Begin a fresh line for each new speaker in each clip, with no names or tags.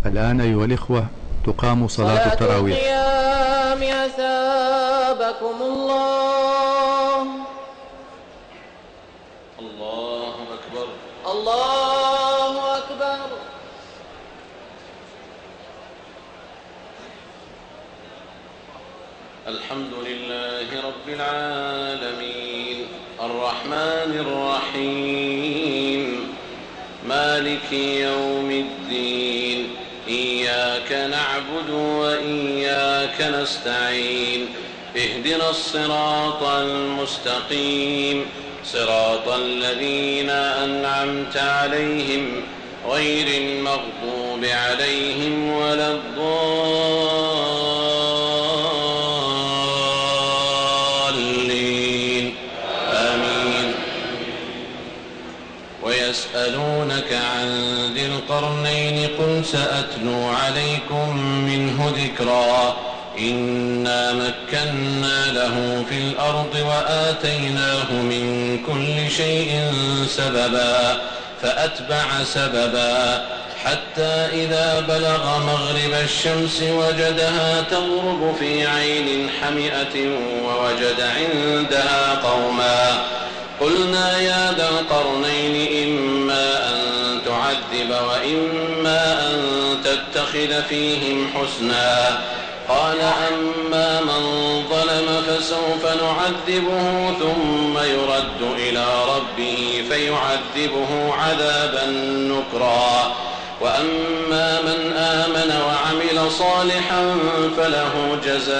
الآن أيها الإخوة تقام صلاة التراويح.
القيام أثابكم الله.
الله أكبر.
الله أكبر.
الحمد لله رب العالمين الرحمن الرحيم مالك يوم الدين إياك نعبد وإياك نستعين اهدنا الصراط المستقيم صراط الذين أنعمت عليهم غير المغضوب عليهم ولا الضالين آمين. ويسألونك عن ذي القرنين قل سأتلو عليكم منه ذكرا إنا مكنا له في الأرض وآتيناه من كل شيء سببا فأتبع سببا حتى إذا بلغ مغرب الشمس وجدها تغرب في عين حمئة ووجد عندها قوما قلنا يا ذا القرنين إما أن تعذب وإما أن تتخذ فيهم حسنا قال أما من ظلم فسوف نعذبه ثم يرد إلى ربه فيعذبه عذابا نكرا وأما من آمن وعمل صالحا فله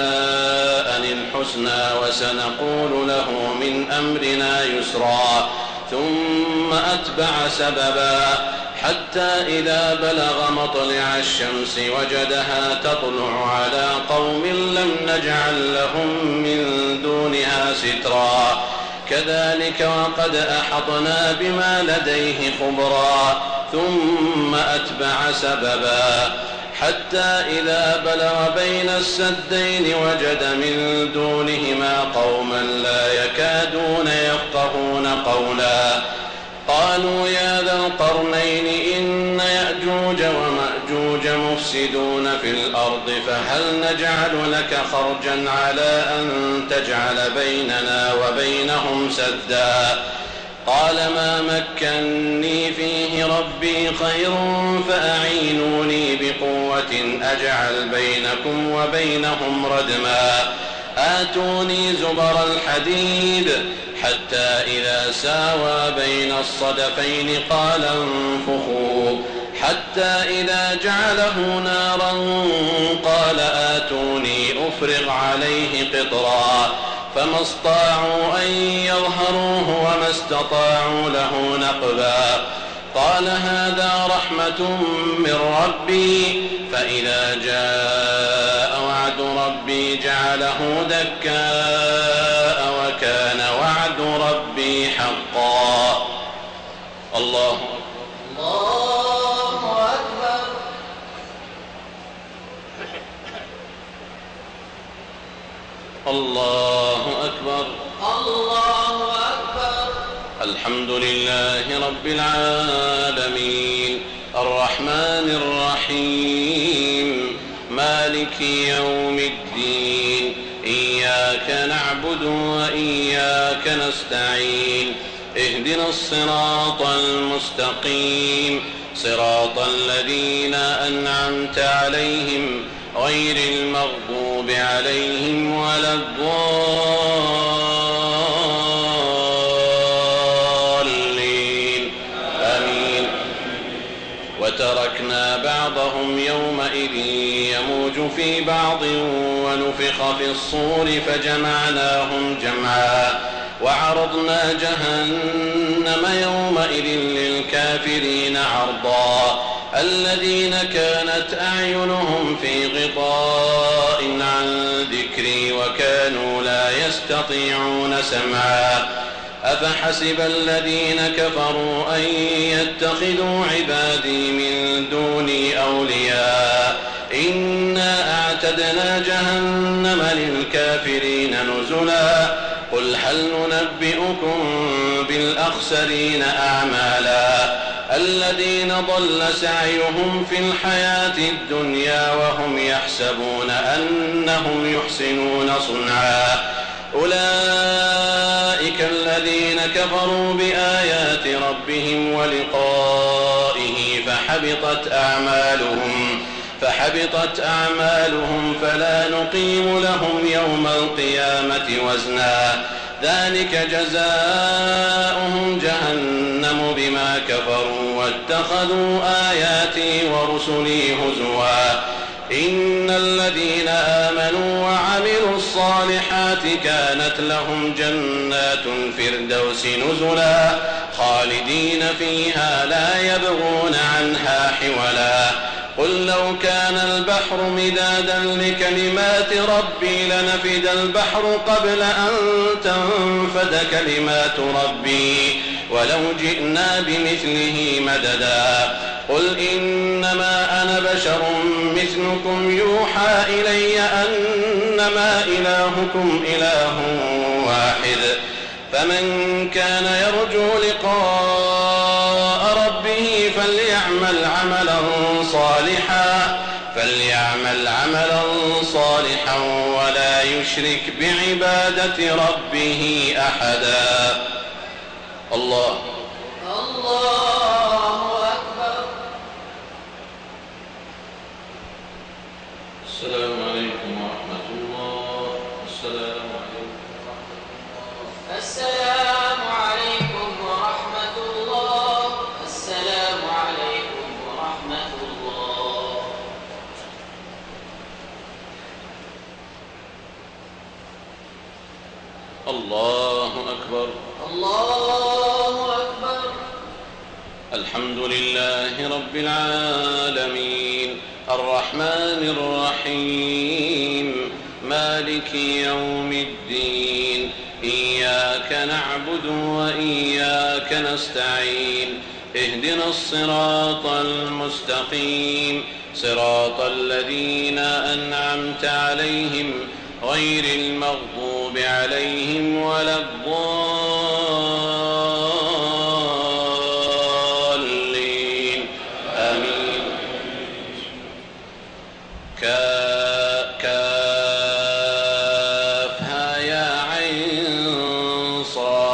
جزاء الحسنى وسنقول له من أمرنا يسرا ثم أتبع سببا حتى إذا بلغ مطلع الشمس وجدها تطلع على قوم لم نجعل لهم من دونها سترا كذلك وقد أحطنا بما لديه خبرا ثم أتبع سببا حتى إذا بلغ بين السدين وجد من دونهما قوما لا يكادون يفقهون قولا قالوا يا ذا القرنين إن يأجوج ومأجوج مفسدون في الأرض فهل نجعل لك خرجا على أن تجعل بيننا وبينهم سدا قال ما مكني فيه ربي خير فأعينوني بقوة أجعل بينكم وبينهم ردما آتوني زبر الحديد حتى إذا ساوى بين الصدفين قال انفخوا حتى إذا جعله نارا قال آتوني أفرغ عليه قطرا فما استطاعوا أن يظهروه وما استطاعوا له نقبا قال هذا رحمة من ربي فإذا جاء وعد ربي جعله دكاء وكان وعد ربي حقا. الله أكبر.
الله أكبر.
الله أكبر.
الله أكبر.
الحمد لله رب العالمين الرحمن الرحيم مالك يوم الدين إياك نعبد وإياك نستعين اهدنا الصراط المستقيم صراط الذين أنعمت عليهم غير المغضوب عليهم ولا الضالين آمين. وتركنا بعضهم يومئذ يموج في بعض ونفخ في الصور فجمعناهم جمعا وعرضنا جهنم يومئذ للكافرين عرضا الذين كانت أعينهم في غطاء عن ذكري وكانوا لا يستطيعون سمعا أفحسب الذين كفروا أن يتخذوا عبادي من دوني أولياء إنا أعتدنا جهنم للكافرين نزلا قل هل ننبئكم بالأخسرين أعمالا الذين ضل سعيهم في الحياة الدنيا وهم يحسبون أنهم يحسنون صنعا أولئك الذين كفروا بآيات ربهم ولقائه فحبطت أعمالهم فلا نقيم لهم يوم القيامة وزنا ذلك جزاؤهم جهنم بما كفروا واتخذوا آياتي ورسلي هزوا إن الذين آمنوا وعملوا الصالحات كانت لهم جنات الفردوس نزلا خالدين فيها لا يبغون عنها حولا قل لو كان البحر مدادا لكلمات ربي لنفد البحر قبل أن تنفد كلمات ربي ولو جئنا بمثله مددا قل إنما أنا بشر مثلكم يوحى إلي أنما إلهكم إله واحد فمن كان يرجو لقاء ربه فليعمل عملا صالحا ولا يشرك بعبادة ربه أحدا الله
أكبر.
السلام عليكم ورحمة الله. السلام
عليكم ورحمة الله. السلام عليكم ورحمة الله.
الله أكبر.
الله أكبر.
الحمد لله رب العالمين الرحمن الرحيم مالك يوم الدين إياك نعبد وإياك نستعين اهدنا الصراط المستقيم صراط الذين أنعمت عليهم غير المغضوب عليهم ولا الضالين آمين. كافها يا عين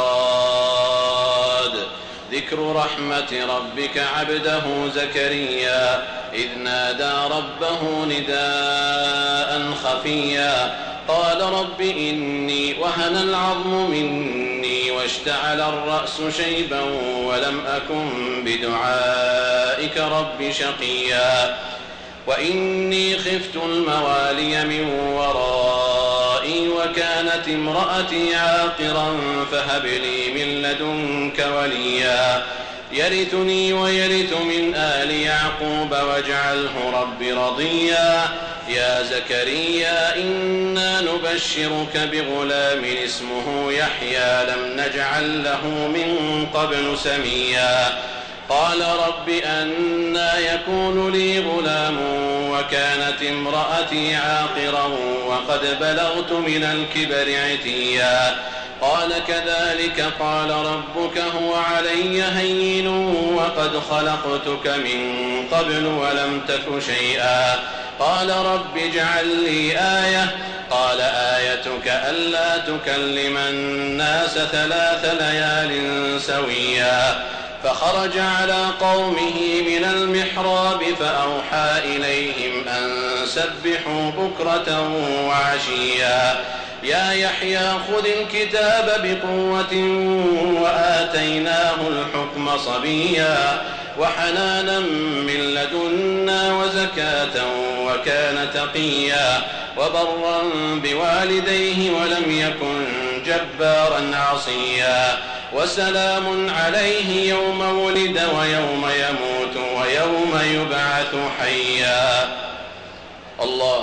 صاد ذكر رحمة ربك عبده زكريا إذ نادى ربه نداء خفيا قال رب إني وهن العظم مني واشتعل الرأس شيبا ولم أكن بدعائك رب شقيا وإني خفت الموالي من ورائي وكانت امرأتي عاقرا فهب لي من لدنك وليا يرثني ويرث من آل يعقوب واجعله رب رضيا يا زكريا إنا نبشرك بغلام اسمه يحيى لم نجعل له من قبل سميا قال رب أنى يكون لي غلام وكانت امرأتي عاقرا وقد بلغت من الكبر عتيا قال كذلك قال ربك هو علي هين وقد خلقتك من قبل ولم تك شيئا قال رب اجعل لي آية قال آيتك ألا تكلم الناس 3 ليال سويا فخرج على قومه من المحراب فأوحى إليهم أن سبحوا بكرة وعشيا يا يحيى خذ الكتاب بقوة وآتيناه الحكم صبيا وحنانا من لدنا وزكاة وكان تقيا وبرا بوالديه ولم يكن جبارا عصيا وسلام عليه يوم ولد ويوم يموت ويوم يبعث حيا الله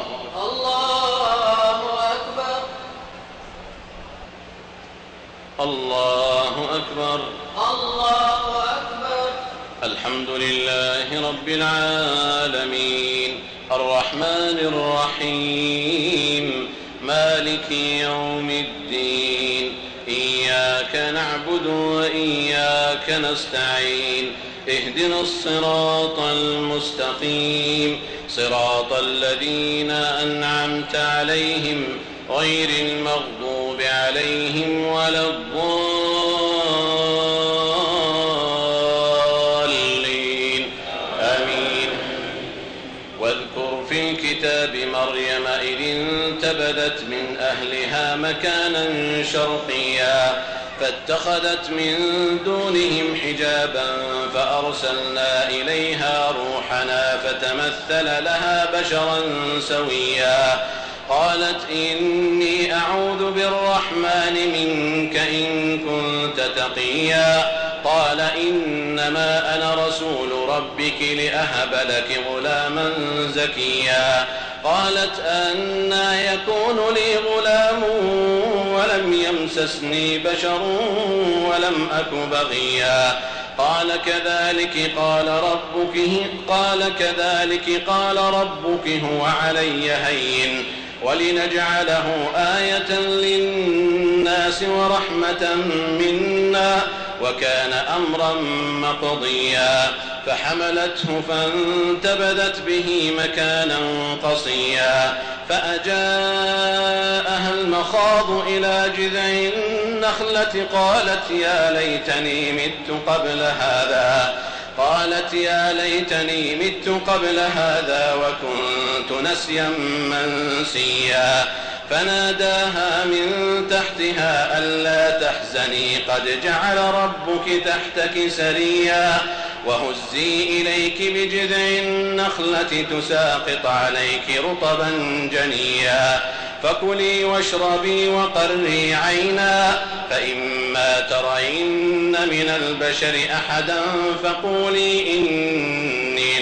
أكبر.
الله أكبر.
الله أكبر.
الحمد لله رب العالمين الرحمن الرحيم مالك يوم الدين إياك نعبد وإياك نستعين اهدنا الصراط المستقيم صراط الذين أنعمت عليهم غير المغضوب عليهم ولا الضالين آمين. واذكر في الكتاب مريم إذ انتبذت من أهلها مكانا شرقيا فاتخذت من دونهم حجابا فأرسلنا إليها روحنا فتمثل لها بشرا سويا قالت إني أعوذ بالرحمن منك إن كنت تقيا قال إنما أنا رسول ربك لأهب لك غلاما زكيا قالت أنى يكون لي غلام ولم يمسسني بشر ولم أك بغيا قال كذلك قال ربك هو علي هين ولنجعله آية للناس ورحمة منا وكان أمرا مقضيا فحملته فانتبذت به مكانا قصيا فأجاءها المخاض إلى جذع النخلة قالت يا ليتني مت قبل هذا وكنت نسيا منسيا فناداها من تحتها ألا تحزني قد جعل ربك تحتك سريا وهزي إليك بجذع النخلة تساقط عليك رطبا جنيا فكلي واشربي وقري عينا فإما ترين من البشر أحدا فقولي إني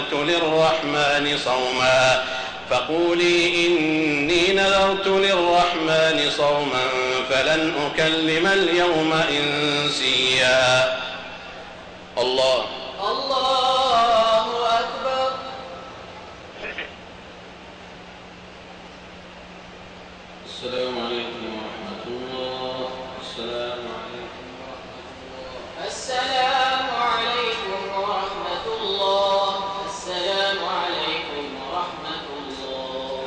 نذرت للرحمن صوما فلن أكلم اليوم إنسيا. الله
أكبر.
السلام عليكم ورحمة الله. السلام عليكم ورحمة الله.
السلام عليكم ورحمة الله. السلام عليكم ورحمة الله.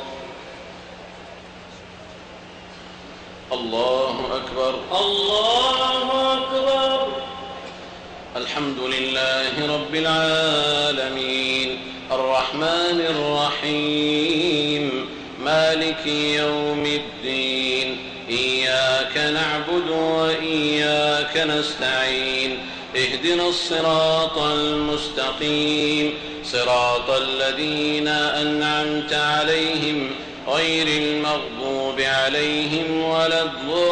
الله أكبر.
الله أكبر.
الحمد لله رب العالمين الرحمن الرحيم مالك يوم الدين إياك نعبد وإياك نستعين اهدنا الصراط المستقيم صراط الذين أنعمت عليهم غير المغضوب عليهم ولا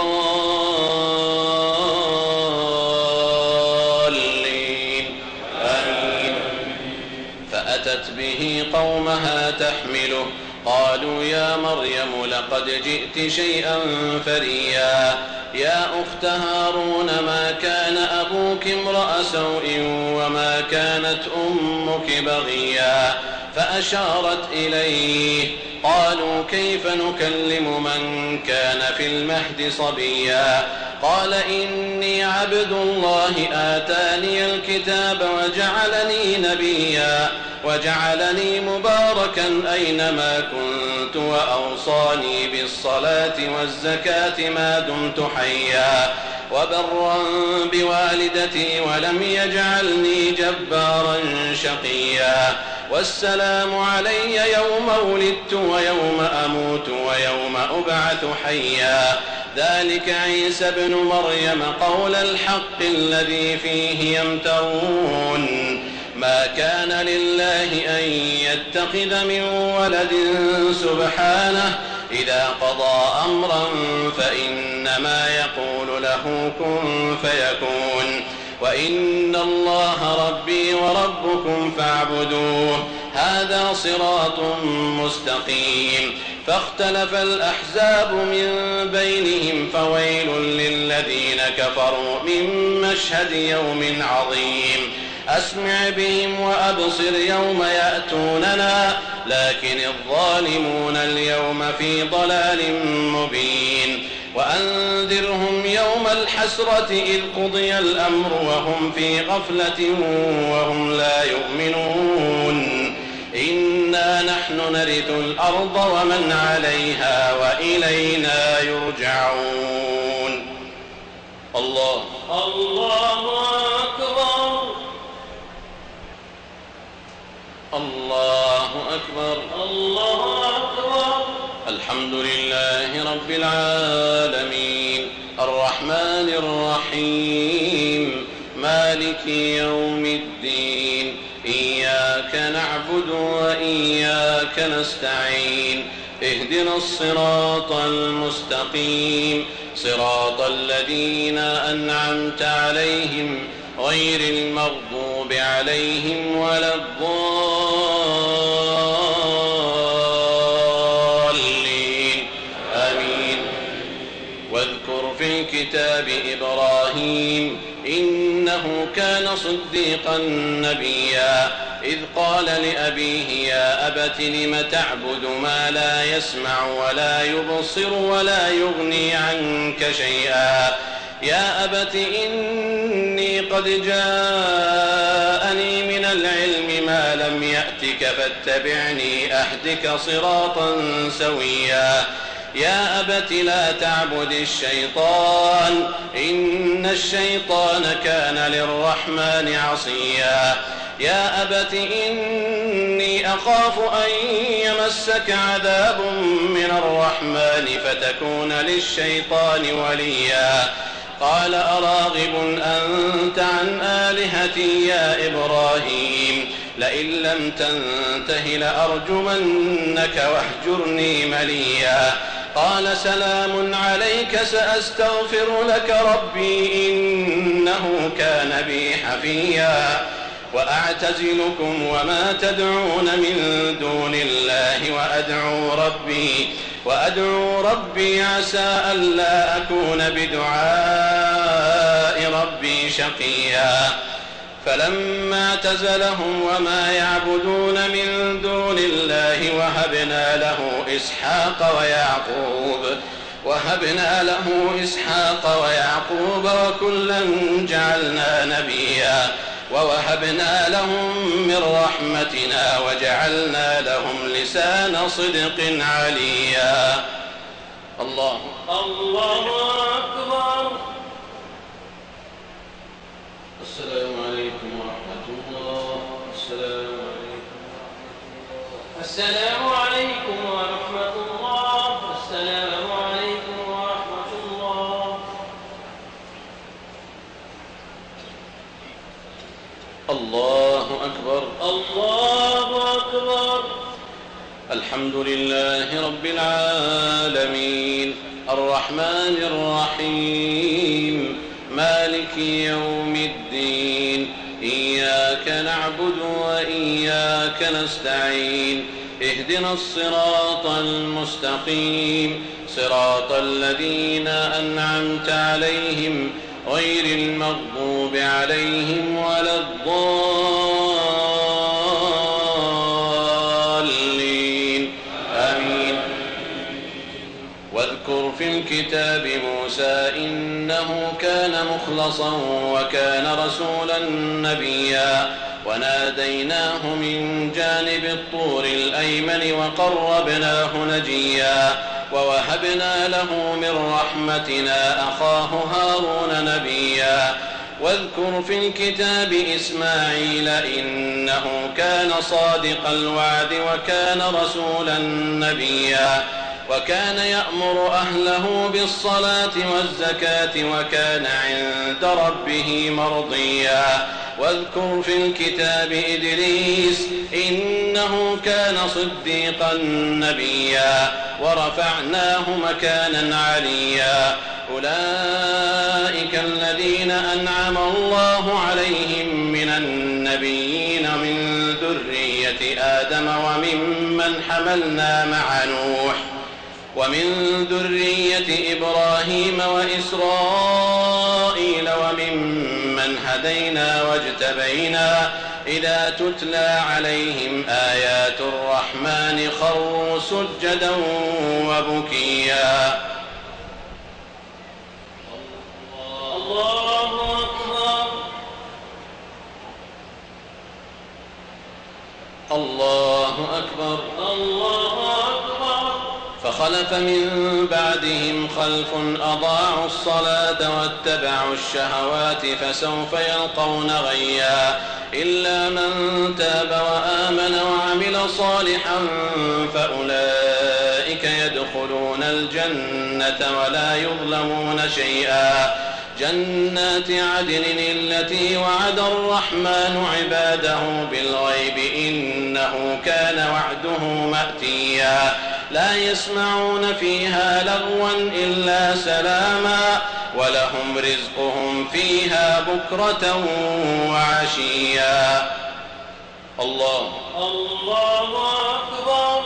الضالين آمين. فأتت به قومها تحمله قالوا يا مريم لقد جئت شيئا فريا يا أخت هارون ما كان أبوك امرأ سوء وما كانت أمك بغيا فأشارت إليه قالوا كيف نكلم من كان في المهد صبيا قال إني عبد الله آتاني الكتاب وجعلني نبيا وجعلني مباركا أينما كنت وأوصاني بالصلاة والزكاة ما دمت حيا وبرا بوالدتي ولم يجعلني جبارا شقيا والسلام علي يوم ولدت ويوم أموت ويوم أبعث حيا ذلك عيسى ابن مريم قول الحق الذي فيه يمترون ما كان لله أن يتخذ من ولد سبحانه إذا قضى أمرا فإنما يقول له كن فيكون وإن الله ربي وربكم فاعبدوه هذا صراط مستقيم فاختلف الأحزاب من بينهم فويل للذين كفروا من مشهد يوم عظيم أسمع بهم وأبصر يوم يأتوننا لكن الظالمون اليوم في ضلال مبين وأنذرهم يوم الحسرة إذ قضي الأمر وهم في غفلة وهم لا يؤمنون إنا نحن نرث الأرض ومن عليها وإلينا يرجعون. الله أكبر الله أكبر الله أكبر. الحمد لله رب العالمين الرحمن الرحيم مالك يوم الدين إياك نعبد وإياك نستعين اهدنا الصراط المستقيم صراط الذين أنعمت عليهم غير المغضوب عليهم ولا الضالين آمين. واذكر في الكتاب إبراهيم إنه كان صديقا نبيا إذ قال لأبيه يا أبت لم تعبد ما لا يسمع ولا يبصر ولا يغني عنك شيئا يا أبت إني قد جاءني من العلم ما لم يأتك فاتبعني أهدك صراطا سويا يا أبت لا تعبد الشيطان إن الشيطان كان للرحمن عصيا يا أبت إني أخاف أن يمسك عذاب من الرحمن فتكون للشيطان وليا قال أراغب أنت عن آلهتي يا إبراهيم لئن لم تنته لأرجمنك واهجرني مليا قال سلام عليك سأستغفر لك ربي إنه كان بي حفيا وأعتزلكم وما تدعون من دون الله وأدعو ربي عسى ألا أكون بدعاء ربي شقيا فلما اعتزلهم وما يعبدون من دون الله وهبنا له إسحاق ويعقوب وكلا جعلنا نبيا ووهبنا لهم من رحمتنا وجعلنا لهم لسان صدق عليا. الله أكبر. السلام عليكم ورحمة الله. السلام عليكم ورحمة الله. السلام عليكم ورحمة الله. الله أكبر الله أكبر. الحمد لله رب العالمين الرحمن الرحيم مالك يوم الدين إياك نعبد وإياك نستعين اهدنا الصراط المستقيم صراط الذين أنعمت عليهم غير المغضوب عليهم ولا الضالين آمين. واذكر في الكتاب موسى إنه كان مخلصا وكان رسولا نبيا وناديناه من جانب الطور الأيمن وقربناه نجيا ووهبنا له من رحمتنا أخاه هارون نبيا. واذكر في الكتاب إسماعيل إنه كان صادق الوعد وكان رسولا نبيا وكان يأمر أهله بالصلاة والزكاة وكان عند ربه مرضيا. واذكر في الكتاب إدريس إنه كان صديقا نبيا ورفعناه مكانا عليا. أولئك الذين أنعم الله عليهم من النبيين من ذرية آدم وممن حملنا مع نوح ومن ذرية إبراهيم وإسرائيل وممن هدينا واجتبينا إذا تتلى عليهم آيات الرحمن خروا سجدا وبكيا. الله أكبر
الله أكبر.
فخلف من بعدهم خلف أضاعوا الصلاة واتبعوا الشهوات فسوف يلقون غيا إلا من تاب وآمن وعمل صالحا فأولئك يدخلون الجنة ولا يظلمون شيئا جنات عدن التي وعد الرحمن عباده بالغيب إنه كان وعده مأتيا لا يسمعون فيها لغوا إلا سلاما ولهم رزقهم فيها بكرة وعشيا. الله
أكبر.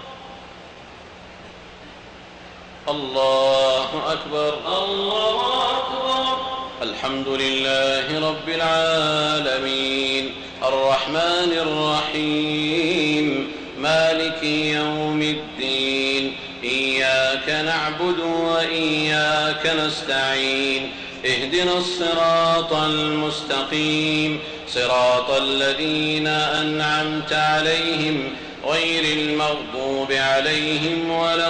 الله أكبر.
الله أكبر.
الحمد لله رب العالمين الرحمن الرحيم مالك يوم الدين إياك نعبد وإياك نستعين اهدنا الصراط المستقيم صراط الذين أنعمت عليهم غير المغضوب عليهم ولا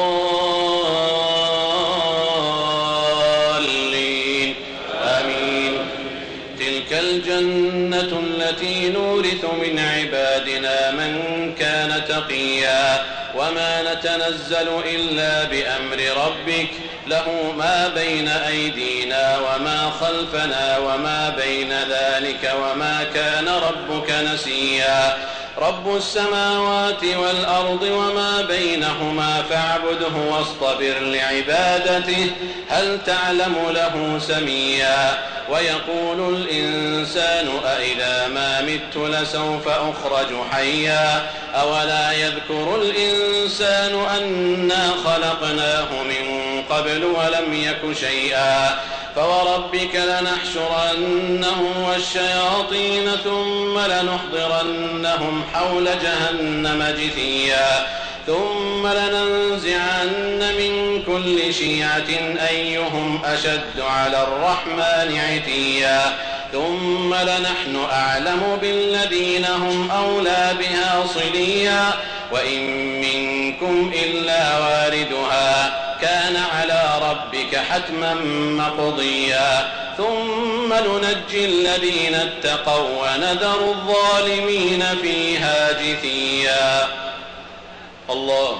الضالين آمين. تلك الجنة التي نورث من عبادنا من كان تقيا وما نتنزل إلا بأمر ربك له ما بين أيدينا وما خلفنا وما بين ذلك وما كان ربك نسيا. رب السماوات والأرض وما بينهما فاعبده واصطبر لعبادته هل تعلم له سميا. ويقول الإنسان أإذا ما مت لسوف أخرج حيا أولا يذكر الإنسان أنا خلقناه من قبل ولم يك شيئا. فوربك لنحشرنهم والشياطين ثم لنحضرنهم حول جهنم جثيا ثم لننزعن من كل شيعة أيهم أشد على الرحمن عتيا ثم لنحن أعلم بالذين هم أولى بها صليا وإن منكم إلا واردها كان على ربك حتما مقضيا ثم ننجي الذين اتقوا ونذر الظالمين فيها جثيا. الله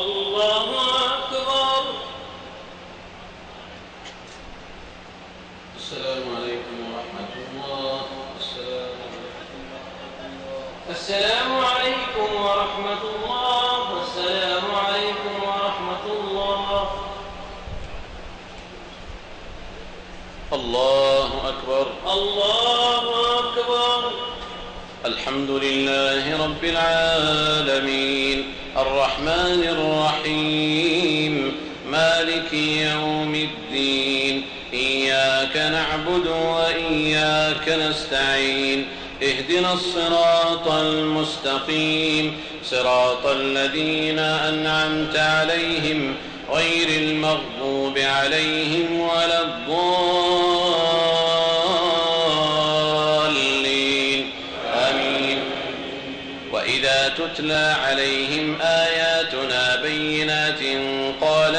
أكبر.
السلام عليكم ورحمة الله.
السلام عليكم ورحمة الله. السلام عليكم ورحمة الله.
الله أكبر.
الله أكبر.
الحمد لله رب العالمين الرحمن الرحيم مالك يوم الدين إياك نعبد وإياك نستعين اهدنا الصراط المستقيم صراط الذين أنعمت عليهم غير المغضوب عليهم ولا الضالين آمين. وإذا تتلى عليهم آياتنا بينات قال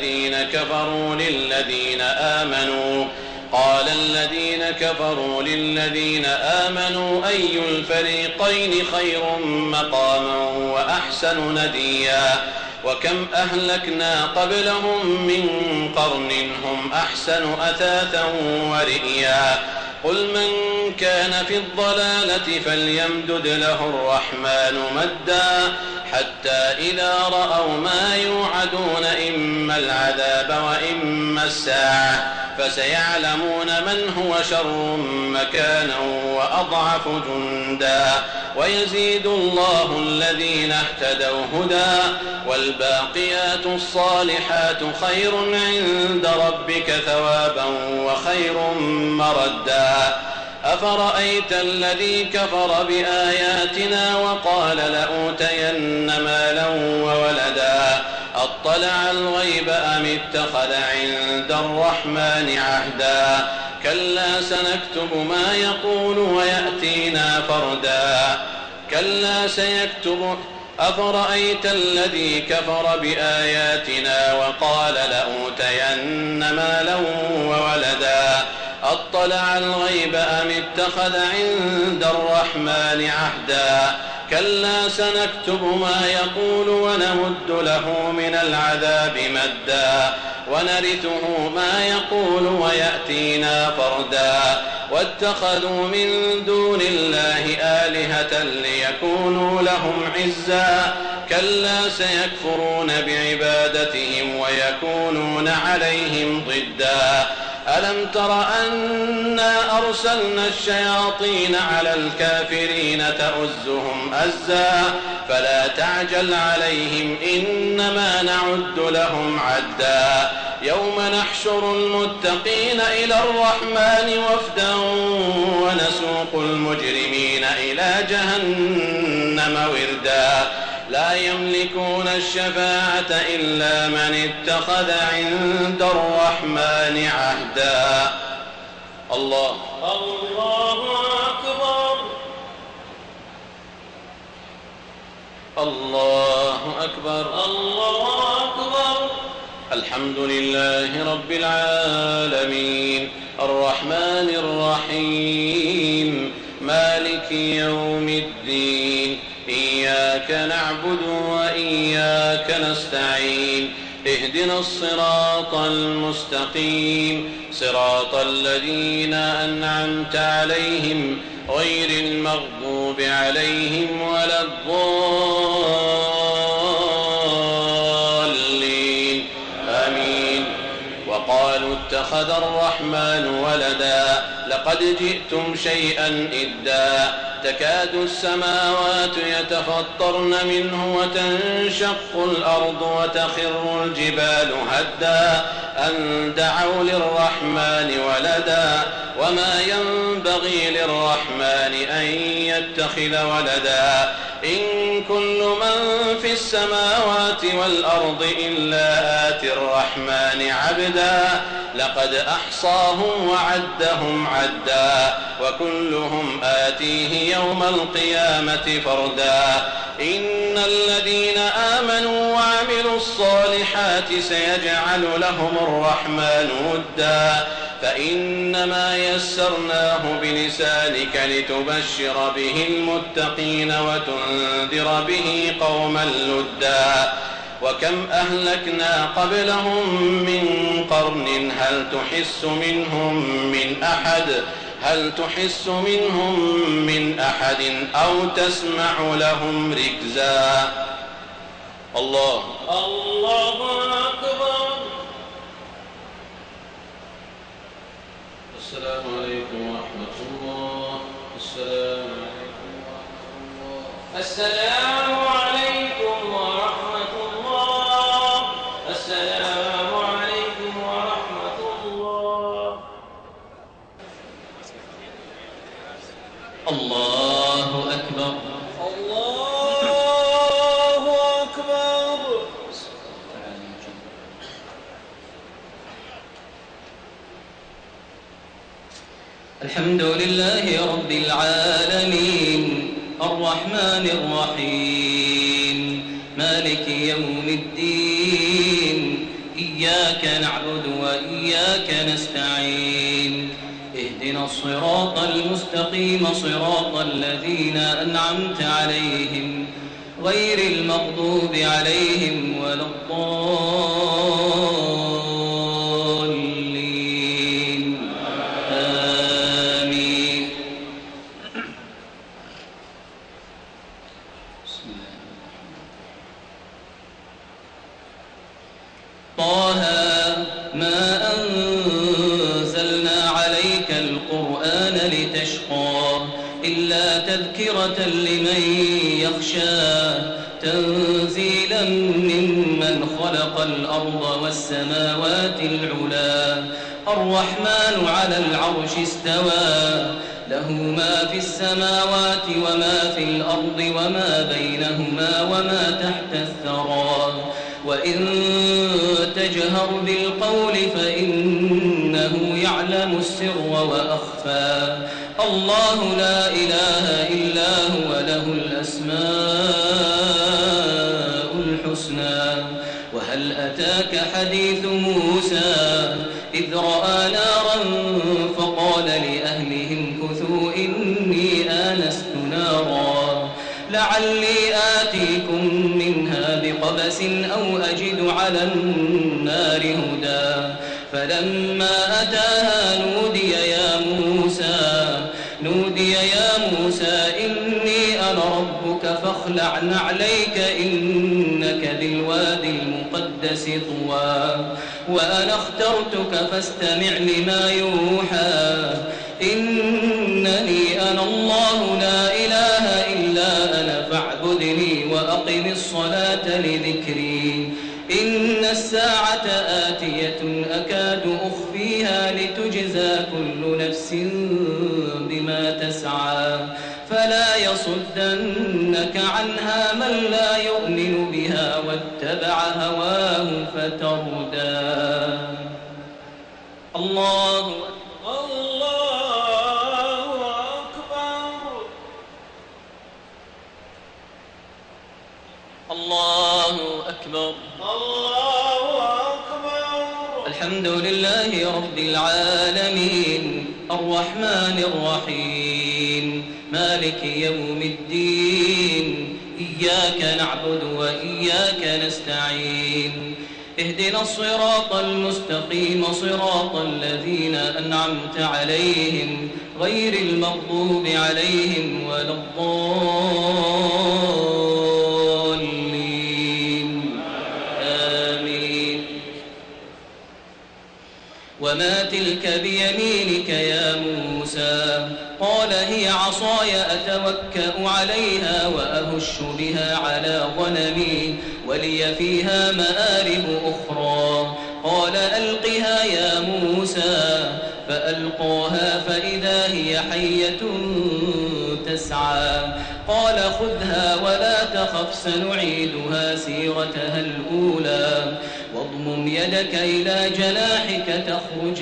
الذين كفروا للذين آمنوا أي الفريقين خير مقاما وأحسن نديا وكم أهلكنا قبلهم من قرن هم أحسن أثاثا ورئيا قل من كان في الضلالة فليمدد له الرحمن مدا حتى إذا رأوا ما يوعدون إما العذاب وإما الساعة فسيعلمون من هو شر مكانا وأضعف جندا ويزيد الله الذين اهتدوا هدى والباقيات الصالحات خير عند ربك ثوابا وخير مردا. أفرأيت الذي كفر بآياتنا وقال لأوتين مالا وولدا أطلع الغيب أم اتخذ عند الرحمن عهدا كلا سنكتب ما يقول ويأتينا فردا كلا سيكتب. أفرأيت الذي كفر بآياتنا وقال لأوتين مالا وولدا أطلع الغيب أم اتخذ عند الرحمن عهدا كلا سنكتب ما يقول ونمد له من العذاب مدا ونرثه ما يقول ويأتينا فردا واتخذوا من دون الله آلهة ليكونوا لهم عزا كلا سيكفرون بعبادتهم ويكونون عليهم ضدا ألم تر أنا أرسلنا الشياطين على الكافرين تؤزهم أزا فلا تعجل عليهم إنما نعد لهم عدا يوم نحشر المتقين إلى الرحمن وفدا ونسوق المجرمين إلى جهنم وردا لا يملكون الشفاعة إلا من اتخذ عند الرحمن عهدا. الله
أكبر.
الله أكبر.
الله أكبر.
الحمد لله رب العالمين الرحمن الرحيم مالك يوم الدين إياك نعبد وإياك نستعين اهدنا الصراط المستقيم صراط الذين أنعمت عليهم غير المغضوب عليهم ولا الضالين آمين. وقالوا اتخذ الرحمن ولدا لقد جئتم شيئا إدا تكاد السماوات يتفطرن منه وتنشق الأرض وتخر الجبال هدا أن دعوا للرحمن ولدا وما ينبغي للرحمن أن يتخذ ولدا إن كل من في السماوات والأرض إلا آتي الرحمن عبدا لقد أحصاهم وعدهم عدا وكلهم آتيه يوم القيامة فردا إن الذين آمنوا وعملوا الصالحات سيجعل لهم الرحمن ودا فإنما يسرناه بلسانك لتبشر به المتقين وتنذر به قوما لدا وكم أهلكنا قبلهم من قرن هل تحس منهم من أحد أو تسمع لهم ركزا. الله
أكبر.
السلام عليكم ورحمة الله. السلام عليكم ورحمة الله.
السلام عليكم ورحمة الله. السلام عليكم ورحمة الله.
الله أكبر.
الله أكبر.
الحمد لله رب العالمين الرحمن الرحيم مالك يوم الدين إياك نعبد وإياك نستعين اهدنا الصراط المستقيم صراط الذين أنعمت عليهم غير المغضوب عليهم ولا الضالين آمين. طه ما أنزلنا عليك القرآن لتشقى إلا تذكرة لمن يخشى تنزيلا ممن خلق الأرض والسماوات العلا الرحمن على العرش استوى له ما في السماوات وما في الأرض وما بينهما وما تحت الثرى وإن تجهر بالقول فإنه يعلم السر وأخفى الله لا إله إلا هو له الأسماء الحسنى. وهل أتاك حديث موسى إذ رأى نارا فقال لأهلهم كثوا إني آنست نارا لعلي آتيكم منها بقبس أو أجد على النار هدى. فلما أتاها نودي يا موسى إني أنا ربك فاخلع نعليك إنك بالوادي المقدس طوى. وأنا اخترتك فاستمع لما يوحى إنني أنا الله لا إله إلا أنا فاعبدني وأقم الصلاة لذكري. إن الساعة آتية أكاد أخفيها لتجزى كل نفس بما تسعى فلا يصدنك عنها من لا يؤمن بها واتبع هواه فتردى. الله
أكبر.
الله أكبر. الحمد لله رب العالمين الرحمن الرحيم مالك يوم الدين إياك نعبد وإياك نستعين اهدنا الصراط المستقيم صراط الذين أنعمت عليهم غير المغضوب عليهم ولا الضالين آمين. وما تلك بيمينك يا موسى قال هي عصاي أتوكأ عليها وأهش بها على غنمي ولي فيها مآرب أخرى. قال ألقها يا موسى فألقاها فإذا هي حية تسعى. قال خذها ولا تخف سنعيدها سيرتها الأولى واضمم يدك إلى جناحك تخرج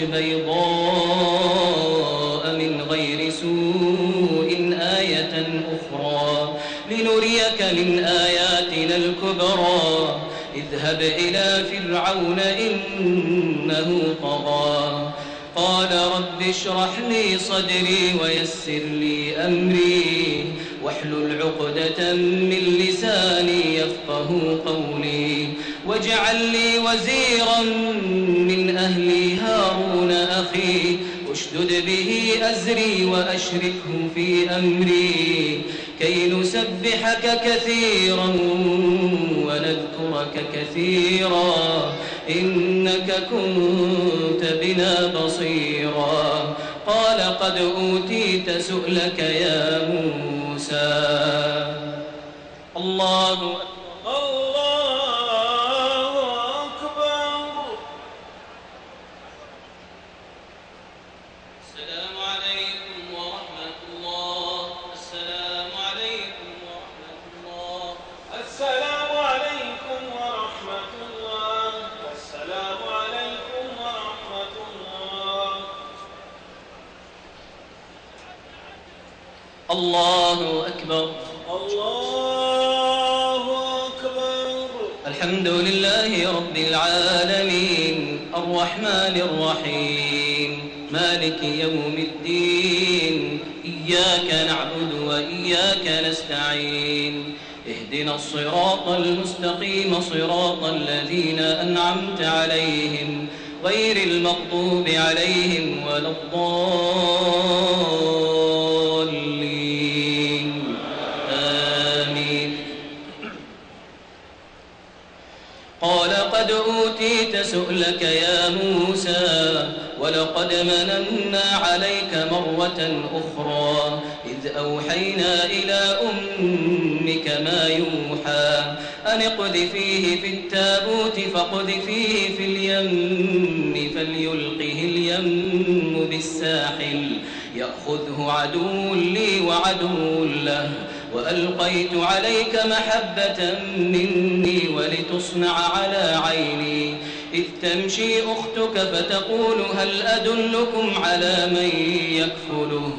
بيضاء من غير سوء آية أخرى لنريك من آياتنا الكبرى. اذهب إلى فرعون إنه طغى. قال رب اشرح لي صدري ويسر لي أمري واحلل عقدة من لساني يفقه قولي واجعل لي وزيرا من أهلي هارون أخي اشدد به أزري وأشركه في أمري كي نسبحك كثيرا ونذكرك كثيرا إنك كنت بنا بصيرا. قال قد أوتيت سؤلك يا موسى. الله
أكبر.
السلام عليكم ورحمة الله. السلام عليكم ورحمة الله.
السلام عليكم ورحمة الله. السلام عليكم ورحمة الله.
الله أكبر.
الله أكبر.
الحمد لله رب العالمين الرحمن الرحيم مالك يوم الدين إياك نعبد وإياك نستعين اهدنا الصراط المستقيم صراط الذين أنعمت عليهم غير المغضوب عليهم ولا الضالين آمين. قال قد أوتيت سؤلك يا موسى ولقد مننا عليك مرة أخرى إذ أوحينا إلى أمك ما يوحى أن اقذفيه في التابوت فاقذفيه في اليم فليلقه اليم بالساحل يأخذه عدو لي وعدو له وألقيت عليك محبة مني ولتصنع على عيني إذ تمشي أختك فتقول هل أدلكم على من يكفله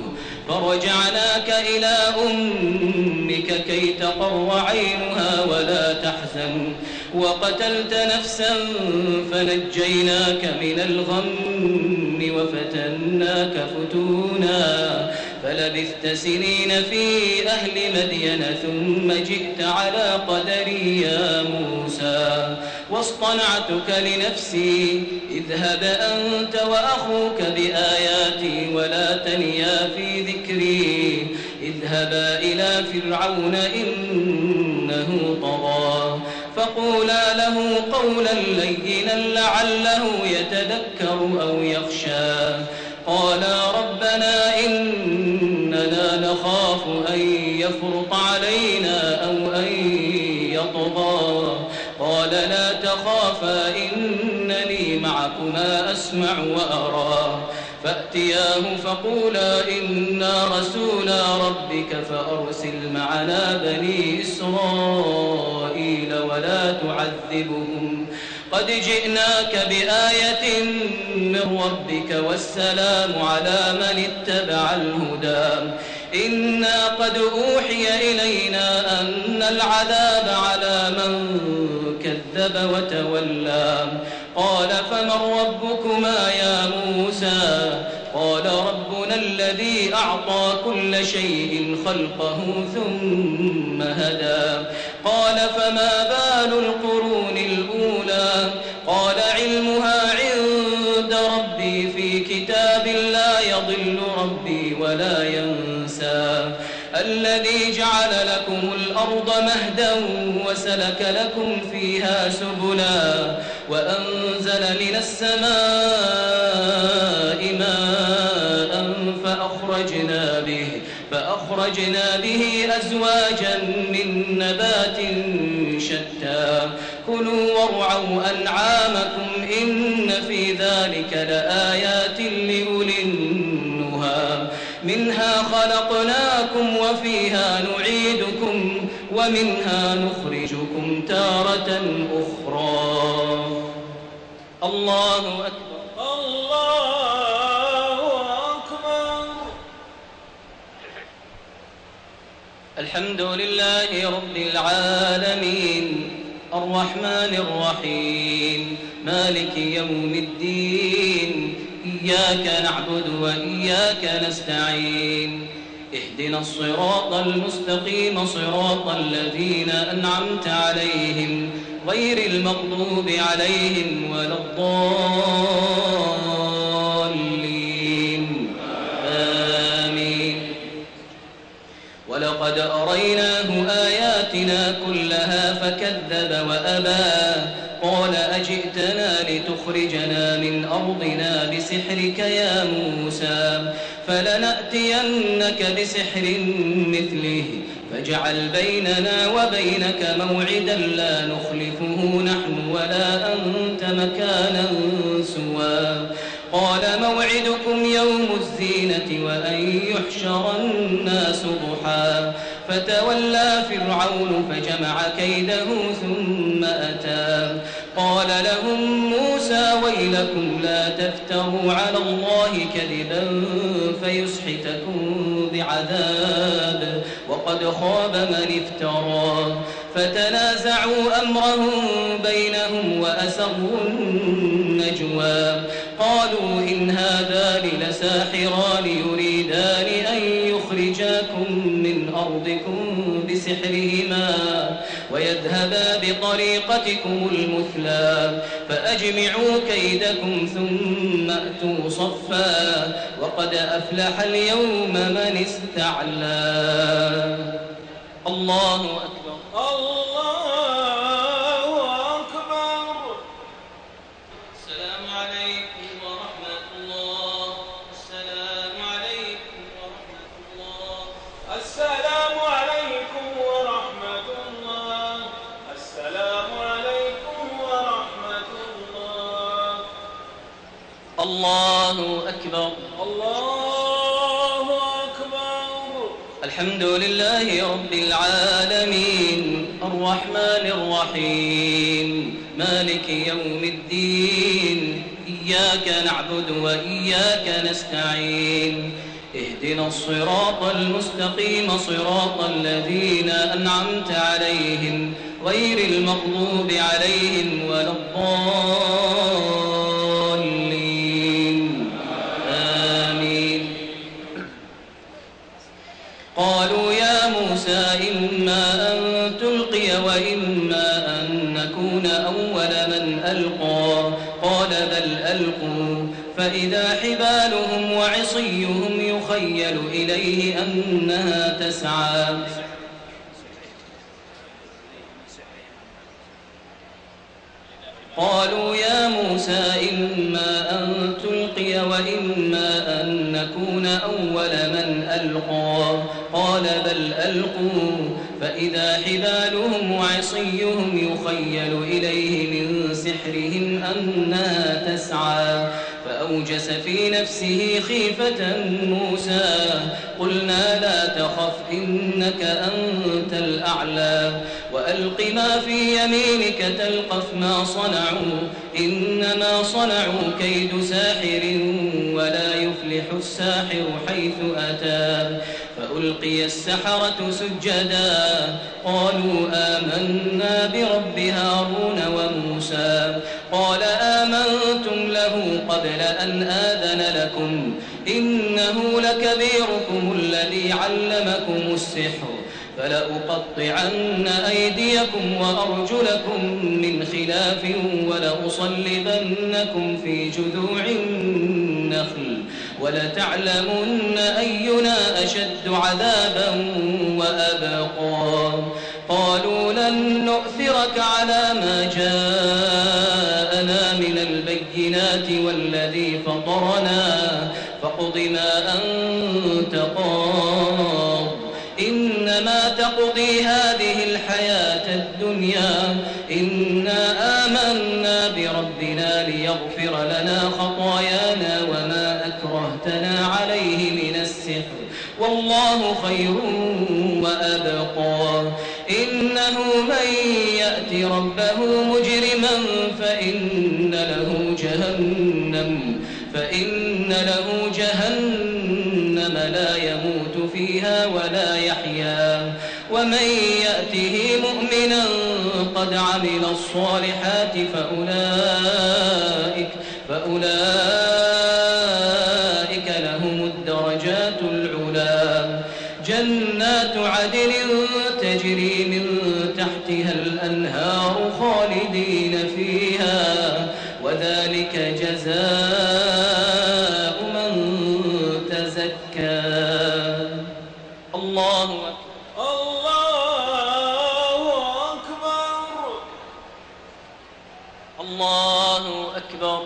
فرجعناك إلى أمك كي تقر عينها ولا تحزن وقتلت نفسا فنجيناك من الغم وفتناك فتونا فلبثت سنين في أهل مدين ثم جئت على قدري يا موسى واصطنعتك لنفسي اذهب أنت وأخوك بآياتي ولا تنيا في ذكري اذهبا إلى فرعون إنه طغى فقولا له قولا لينا لعله يتذكر أو يخشى قالا ربنا إننا نخاف أن يفرط علينا أو أن يطغى قال لا تخافا إنني معكما أسمع وأرى فأتياه فقولا إنا رسولا ربك فأرسل معنا بني إسرائيل ولا تعذبهم قد جئناك بآية من ربك والسلام على من اتبع الهدى إنا قد أوحي إلينا أن العذاب على من كذب وتولى قال فمن ربكما يا موسى قال ربنا الذي أعطى كل شيء خلقه ثم هدى قال فما بال القرون الأولى قال علمها عند ربي في كتاب لا يضل ربي ولا ينسى الذي جعل لكم الأرض مهدا وسلك لكم فيها سبلا وأنزل من السماء ماء فأخرجنا به أزواجا من نبات شتى كلوا وارعوا أنعامكم إن في ذلك لآيات لأولي النهى منها خلقناكم وفيها نعيدكم ومنها نخرجكم تارة أخرى الله أكبر
الله أكبر.
الحمد لله رب العالمين الرحمن الرحيم مالك يوم الدين إياك نعبد وإياك نستعين اهدنا الصراط المستقيم صراط الذين أنعمت عليهم غير المغضوب عليهم ولا الضالين آمين ولقد أريناه آياتنا كلها فكذب وأبى قال أجئتنا لتخرجنا من أرضنا بسحرك يا موسى فلنأتينك بسحر مثله فاجعل بيننا وبينك موعدا لا نخلفه نحن ولا أنت مكانا سوى قال موعدكم يوم الزينة وأن يحشر الناس ضحى فتولى فرعون فجمع كيده ثم أتى قال لهم موسى ويلكم لا تفتروا على الله كذبا فيسحتكم بعذاب وقد خاب من افترى فتنازعوا أمرهم بينهم وأسروا النجوى قالوا إن هذان لساحران يريدان أن يخرجاكم من أرضكم بسحرهما ويذهبا بطريقتكم المثلى فأجمعوا كيدكم ثم أتوا صفا وقد أفلح اليوم من استعلى الله أكبر
الله أكبر.
السلام عليكم ورحمة الله السلام عليكم ورحمة الله
السلام عليكم ورحمة الله. السلام عليكم ورحمة الله.
الله أكبر
الله أكبر.
الحمد لله رب العالمين الرحمن الرحيم مالك يوم الدين إياك نعبد وإياك نستعين اهدنا الصراط المستقيم صراط الذين أنعمت عليهم غير المغضوب عليهم ولا الضالين آمين. قالوا يا موسى إما أن تلقي وإما أن نكون أول من ألقى قال بل ألقوا فإذا حبالهم وعصيهم يخيل إليه أنها تسعى قالوا يا موسى إما أن تلقي وإما أن نكون أول من ألقى قال بل ألقوا فإذا حبالهم وعصيهم يخيل إليه من سحرهم أنها تسعى فأوجس في نفسه خيفة موسى قلنا لا تخف إنك أنت الأعلى وألق ما في يمينك تلقف ما صنعوا إنما صنعوا كيد ساحر ولا يفلح الساحر حيث أتى فألقي السحرة سجدا قالوا آمنا برب هارون وموسى قال آمنتم له قبل أن آذن لكم إنه لكبيركم الذي علمكم السحر فلأقطعن أيديكم وأرجلكم من خلاف ولأصلبنكم في جذوع النخل ولتعلمن أينا أشد عذابا وأبقى قالوا لن نؤثرك على ما جاءنا من البينات والذي فطرنا فاقض ما أنت قاض إنما تقضي هذه الحياة الدنيا إنا آمنا بربنا ليغفر لنا خطايانا وما أكرهتنا عليه من السحر والله خير وأبقى إنه من يأت ربه مجرما فإن له جهنم لا يموت فيها ولا يحيا ومن يأته مؤمنا قد عمل الصالحات فأولئك لهم الدرجات العلا جنات عدن تجري من تحتها الأنهار خالدين فيها وذلك جزاء من تزكى الله
أكبر
الله أكبر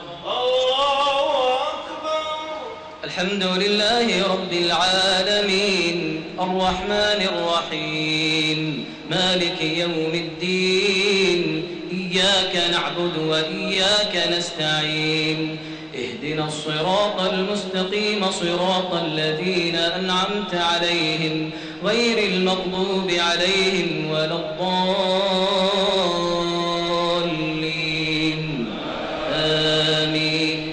الحمد لله رب العالمين الرحمن الرحيم مالك يوم الدين إياك نعبد وإياك نستعين اهدنا الصراط المستقيم صراط الذين أنعمت عليهم غير المغضوب عليهم ولا الضالين آمين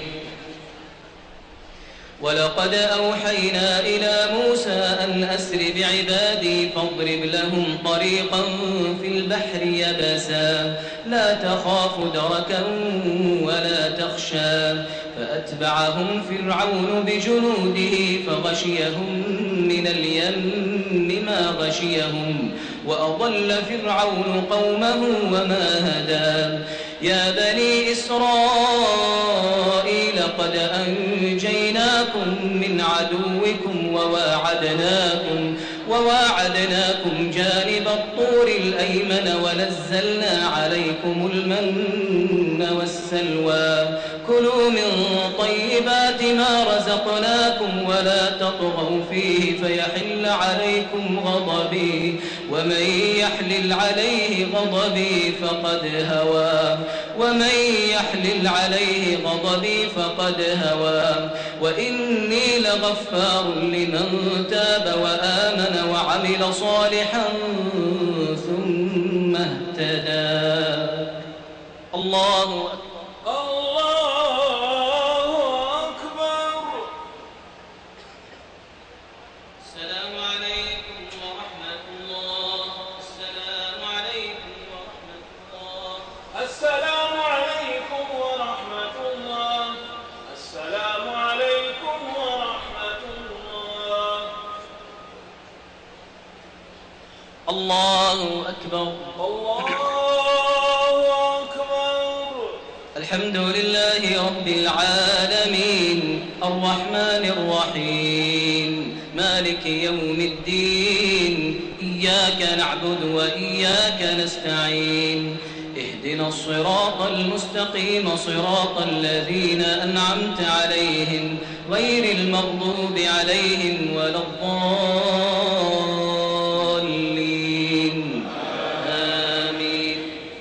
ولقد أوحينا إلى موسى أن أسر بعبادي فاضرب لهم طريقا في البحر يبسا لا تخاف دركا ولا تخشى فأتبعهم فرعون بجنوده فغشيهم من اليم ما غشيهم وأضل فرعون قومه وما هدى يا بني إسرائيل قد أنجيناكم من عدوكم وواعدناكم جانب الطور الأيمن ونزلنا عليكم المن والسلوى كلوا من طيبات ما رزقناكم ولا تطغوا فيه فيحل عليكم غضبي ومن يحلل عليه غضبي فقد هوى وإني لغفار لمن تاب وآمن وعمل صالحا ثم اهتدى الله الله أكبر.
الله أكبر.
الحمد لله رب العالمين الرحمن الرحيم مالك يوم الدين إياك نعبد وإياك نستعين اهدنا الصراط المستقيم صراط الذين أنعمت عليهم غير المغضوب عليهم ولا الضالين آمين.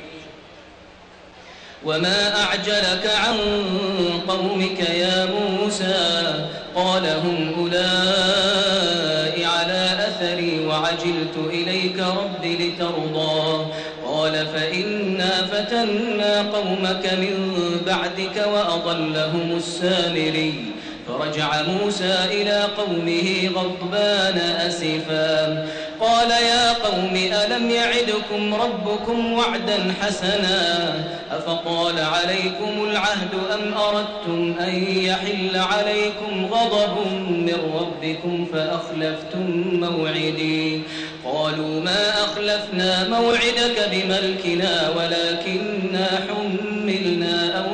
وما أعجلك عن قومك يا موسى قال هم أولئك على أثري وعجلت إليك رب لترضى قال فإنا فتنا قومك من بعدك وأضلهم السامري فرجع موسى إلى قومه غضبان أسفا قال يا قوم ألم يعدكم ربكم وعدا حسنا أفطال عليكم العهد أم أردتم أن يحل عليكم غضب من ربكم فأخلفتم موعدي قالوا ما أخلفنا موعدك بملكنا ولكننا حملنا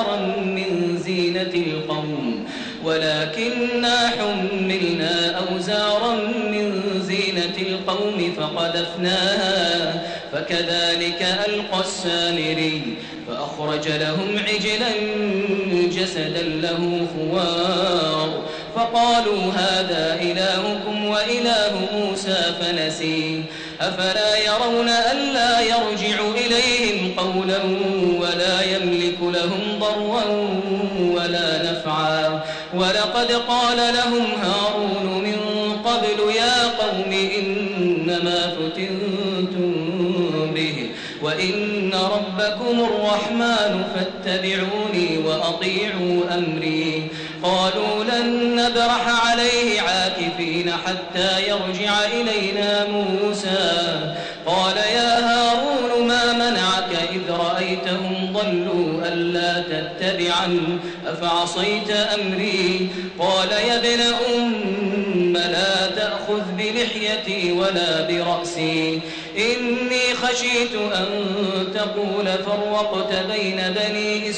أوزارا من زينة القوم فقذفناها فكذلك ألقى السامري فأخرج لهم عجلا جسدا له خوار فقالوا هذا إلهكم وإله موسى فنسي أفلا يرون ألا يرجع إليهم قولا ولا يملك لهم ضرا ولا نفعا ولقد قال لهم هارون من قبل يا قوم إنما فتنتم به وإن ربكم الرحمن فاتبعوني وأطيعوا أمري قالوا لن نبرح عليه عاكفين حتى يرجع إلينا موسى قال يا هارون ما منعك إذ رأيتهم ضلوا ألا تتبعني أفعصيت أمري قال يا ابن أم لا تأخذ بلحيتي ولا برأسي إني خشيت أن تقول فرقت بين بني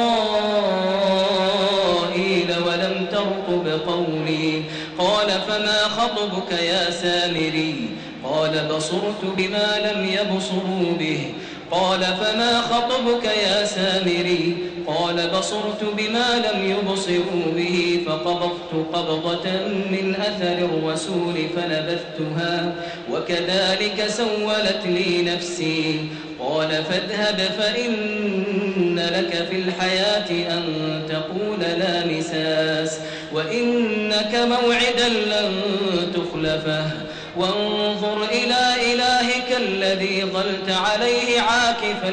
إسرائيل ولم ترقب قولي قال فما خطبك يا سامري قال بصرت بما لم يبصروا به قال فما خطبك يا سامري قال بصرت بما لم يبصروا به فقبضت قبضة من أثر الرسول فنبذتها وكذلك سولت لي نفسي قال فاذهب فإن لك في الحياة أن تقول لا مساس وإنك موعدا لن تخلفه وانظر إلى إلهك الذي ظلت عليه عاكفا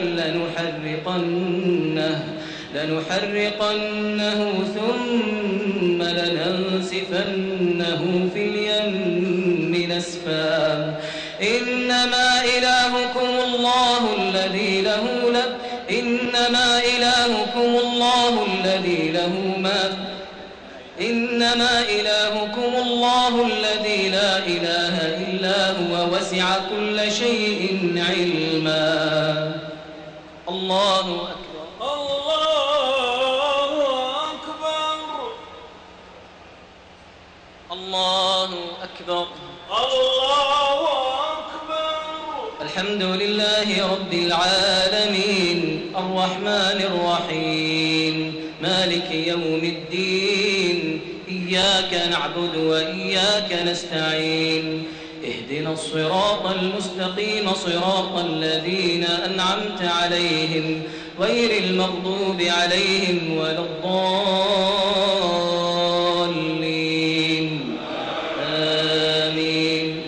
لنحرقنه ثم لننسفنه في اليم نسفا إنما إلهكم الله الذي لا إله إلا هو وسع كل شيء علما. الله أكبر.
الله أكبر.
الله أكبر.
الله أكبر.
الحمد لله رب العالمين الرحمن الرحيم مالك يوم الدين إياك نعبد وإياك نستعين اهدنا الصراط المستقيم صراط الذين أنعمت عليهم غير المغضوب عليهم ولا الضالين آمين.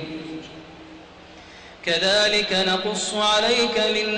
كذلك نقص عليك من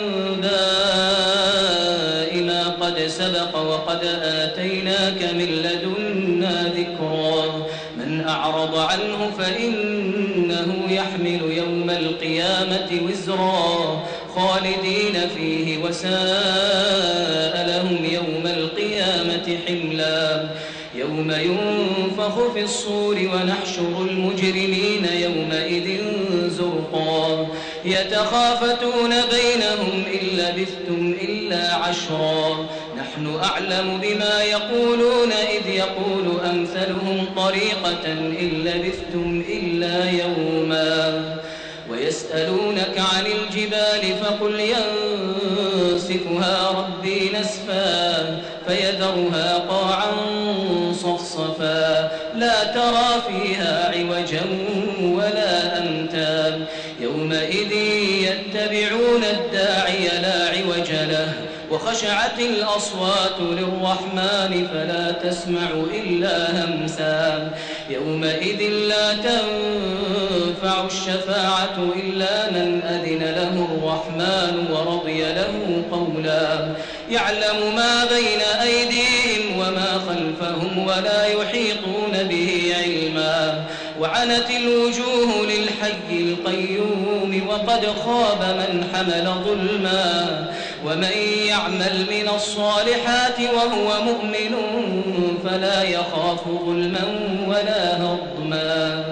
أنباء ما قد سبق وقد آتيناك من لدنا ذكرا من أعرض عنه فإنه يحمل يوم القيامة وزرا خالدين فيه وساء لهم يوم القيامة حملا يوم ينفخ في الصور ونحشر المجرمين يومئذ زرقا يتخافتون بينهم إن لبثتم إلا عشرا نحن أعلم بما يقولون إذ يقول أمثلهم طريقة إن لبثتم إلا يوما ويسألونك عن الجبال فقل ينسفها ربي نسفا فيذرها قاعا صفصفا لا ترى فيها عوجا ولا أمتا يومئذ يتبعون الداعي لا عوج له وخشعت الأصوات للرحمن فلا تسمع إلا همسا يومئذ لا تنفع الشفاعة إلا من أذن له الرحمن ورضي له قولا يعلم ما بين أيديهم وما خلفهم ولا يحيطون به علما وعنت الوجوه للحي القيوم وقد خاب من حمل ظلما ومن يعمل من الصالحات وهو مؤمن فلا يخاف ظلما ولا هضما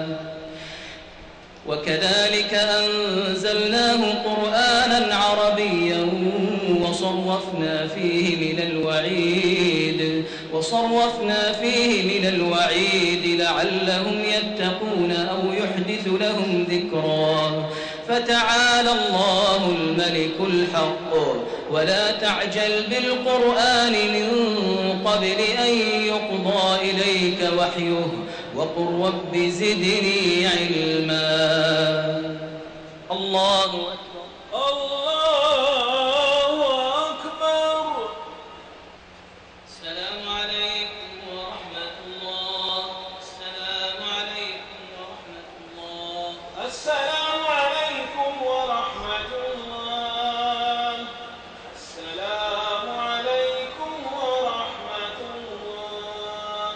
وكذلك أنزلناه قرآنا عربيا وصرفنا فيه من الوعيد لعلهم يتقون أو يحدث لهم ذكرا فتعالى الله الملك الحق ولا تعجل بالقرآن من قبل أن يقضى إليك وحيه وقل رب زدني علما الله أكبر
الله أكبر
السلام عليكم ورحمة الله السلام عليكم ورحمة الله
السلام عليكم ورحمة الله السلام عليكم ورحمة الله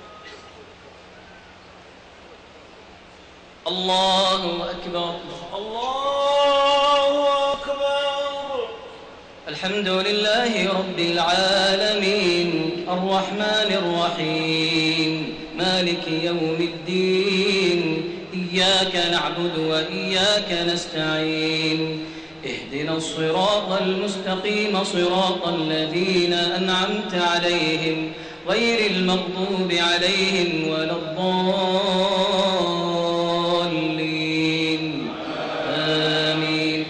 الله أكبر
الله أكبر
الحمد لله رب العالمين الرحمن الرحيم مالك يوم الدين إياك نعبد وإياك نستعين اهدنا الصراط المستقيم صراط الذين أنعمت عليهم غير المغضوب عليهم ولا الضالين آمين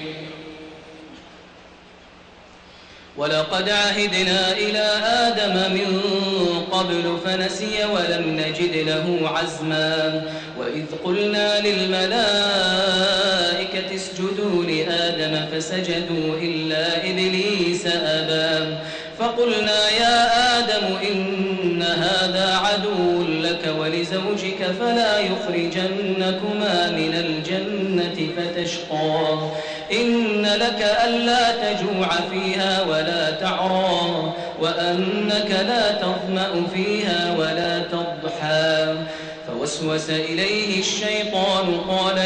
ولقد عهدنا إلى آدم من قبل فنسي ولم نجد له عزما وإذ قلنا للملائكة اسجدوا لآدم فسجدوا إلا إبليس أبى فقلنا يا آدم إن هذا عدو لك ولزوجك فلا يخرجنكما من الجنة فتشقى إن لك ألا تجوع فيها ولا تعرى وأنك لا تظمأ فيها ولا تضحى فوسوس إليه الشيطان قال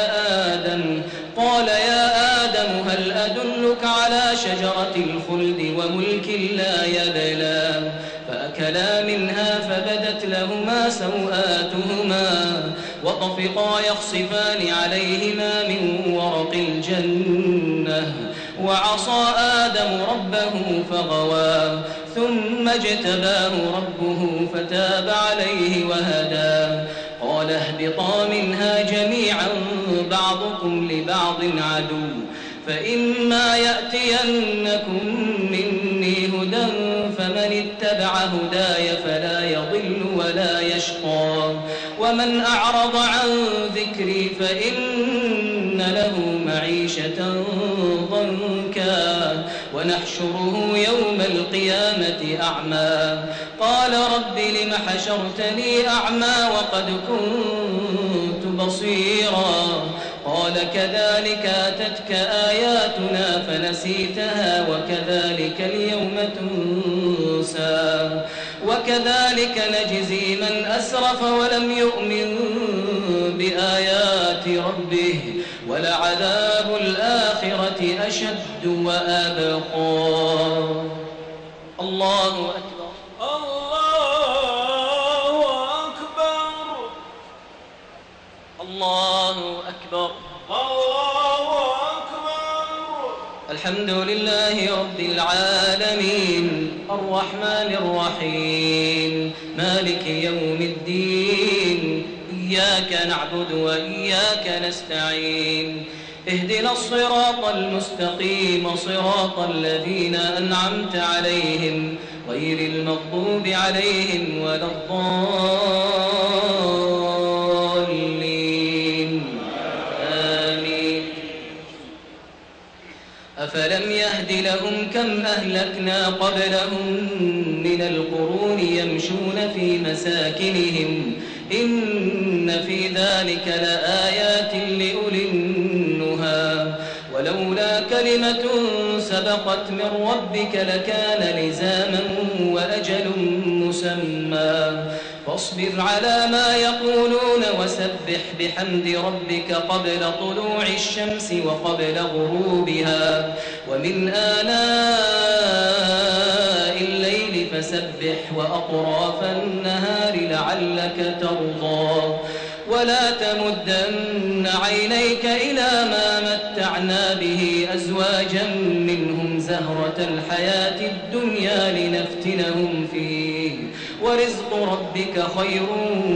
يا آدم هل أدلك على شجرة الخلد وملك لا يبلى فأكلا منها فبدت لهما سوآتهما وطفقا يخصفان عليهما من ورق الجنة وعصى آدم ربه فغوى ثم اجتباه ربه فتاب عليه وهدى قال اهبطا منها جميعا بعضكم لبعض عدو فإما يأتينكم مني هدى فمن اتبع هداي فلا يضل ولا يشقى ومن أعرض عن ذكري فإن له معيشة ضنكا ونحشره يوم القيامة أعمى قال رب لم حشرتني أعمى وقد كنت بصيرا قال كذلك أتتك آياتنا فنسيتها وكذلك اليوم تنسى وكذلك نجزي من أسرف ولم يؤمن بآيات ربه ولعذاب الآخرة أشد وأبقى الله أكبر
الله أكبر
الله أكبر الحمد لله رب العالمين الرحمن الرحيم مالك يوم الدين إياك نعبد وإياك نستعين اهدنا الصراط المستقيم صراط الذين أنعمت عليهم غير المغضوب عليهم ولا الضالين آمين. أفلم يهد لهم كم أهلكنا قبلهم من القرون يمشون في مساكنهم إن في ذلك لآيات لأولي النهى ولولا كلمة سبقت من ربك لكان لزاما وأجل مسمى فاصبر على ما يقولون وسبح بحمد ربك قبل طلوع الشمس وقبل غروبها ومن آناء الليل فسبح وأطراف النهار لعلك ترضى ولا تمدن عينيك إلى ما متعنا به أزواجا منهم زهرة الحياة الدنيا لنفتنهم فيه ورزق ربك خير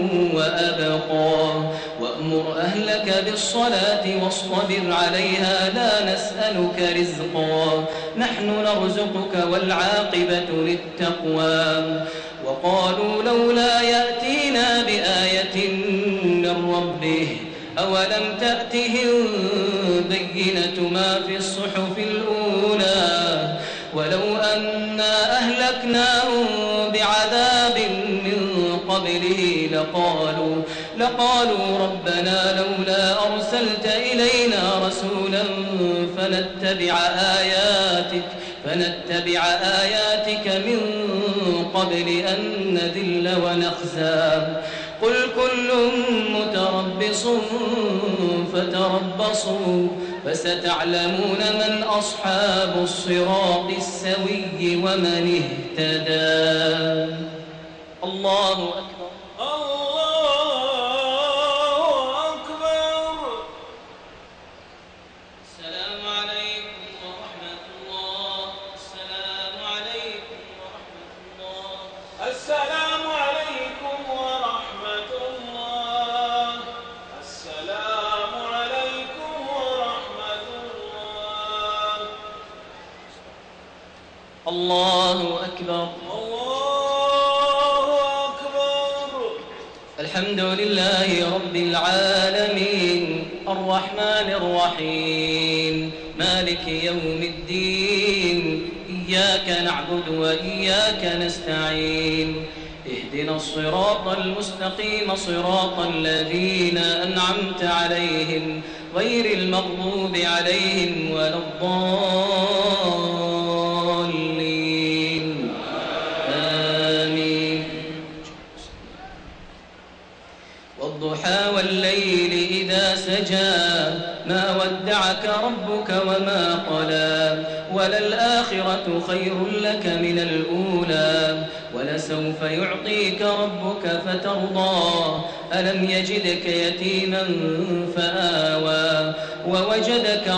وأبقى وأمر أهلك بالصلاة واصطبر عليها لا نسألك رزقا نحن نرزقك والعاقبة للتقوى وقالوا لولا يأتينا بآية من ربه أولم تأتهم بينة ما في الصحف الأولى ولو أنا أهلكناهم بعذاب من قبله لقالوا ربنا لولا أرسلت إلينا رسولا فنتبع آياتك من قبل أن نذل ونخزى قل كل متربص فتربصوا فستعلمون من أصحاب الصراط السوي ومن اهتدى. الله أكبر. الله أكبر. الله أكبر. الحمد لله رب العالمين الرحمن الرحيم مالك يوم الدين إياك نعبد وإياك نستعين اهدنا الصراط المستقيم صراط الذين أنعمت عليهم غير المغضوب عليهم ولا الضالين آمين. والضحى والليل إذا سجى ما ودعك ربك وما قلى وللآخرة خير لك من الأولى ولسوف يعطيك ربك فترضى ألم يجدك يتيما فآوى ووجدك